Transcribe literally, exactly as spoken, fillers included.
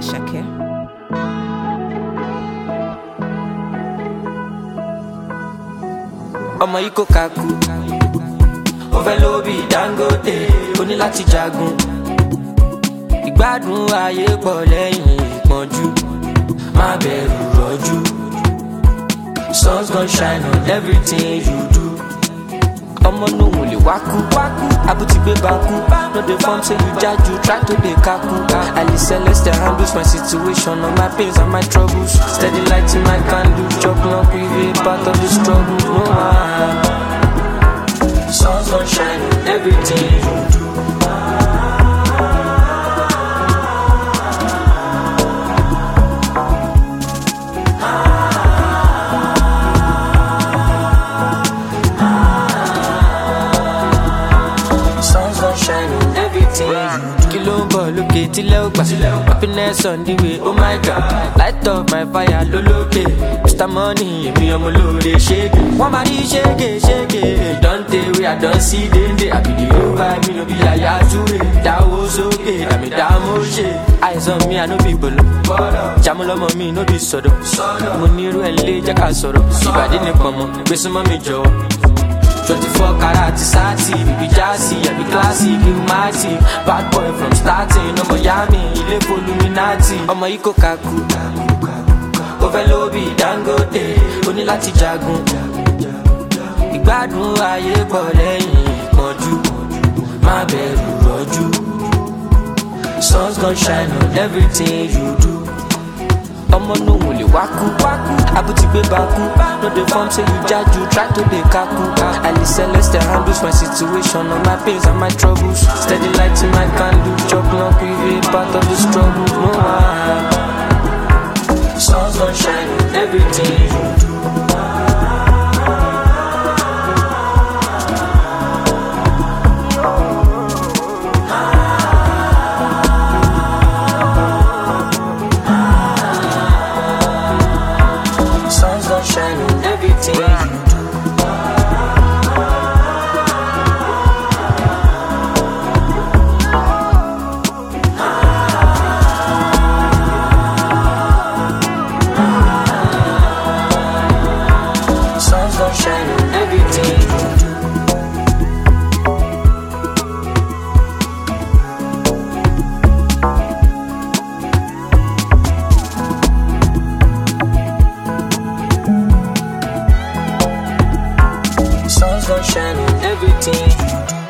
Shakir. Ọmọ yìí kò kaku, ó fẹ́ lóbi Dangote, ó ní láti jagun. Ìgbádùn ayé pọ̀ lẹ́yìn ìpọ́njú, má bẹ̀rù rọ́jú. Sun's gonna shine on everything you do. Ọmọ nóhùn lè wákú, abúti gbé bakú. No dey form say you jaju, try to dey kaku. Ali Celeste handles my situation, all my pains and my troubles. Steady lighting my candle, chop knock with a part of the struggle. No one. Sun's gonna shine on everything you do. Kilo ń bọ̀ lókè tílẹ̀ ó gbà. Happiness on the way, oh my god. Light up my fire lólókè. Mister Money, èmi ọmọ olóore ṣége. Wọ́n máa rí ṣége ṣége. Don tey wey I don see déndé. Àbí the whole vibe mi no be àyà túwé. Dáwó sókè, dàmí dámó ṣe. Àìsàn mi àná bí gbòòlò. Jàmú lọ́mọ mi no be sọ̀dọ̀. Mo ní irú ẹ̀ lé jẹ́ ká sọ̀rọ̀. Ìbàdí ni pọ̀nmọ́, gbé súnmọ́ mi jọ̀wọ́. twenty-four karat sati, baby jazzy, I be classy, be mighty. Bad boy from starting, no Miami, ilé Illuminati. Ọmọ yìí kò kaku, ó fẹ́ lóbi Dangote, ó ní láti jagun. Ìgbádùn ayé pọ̀ lẹ́yìn ìpọ́njú, má bẹ̀rù rọ́jú. Sun's gonna shine on everything you do. Ọmọ nóhùn lè wákú, abúti gbé bakú. No dey form say you jaju, try to dey kaku. Ali Celeste handles my situation, all my pains and my troubles. Steady lighting my candle, chop knock with a part of the struggle. No one. Sun's gonna shine on everything you do. Shine on everything you do. Sun's gonna shine on everything you do. Sun's gonna shine on everything you do.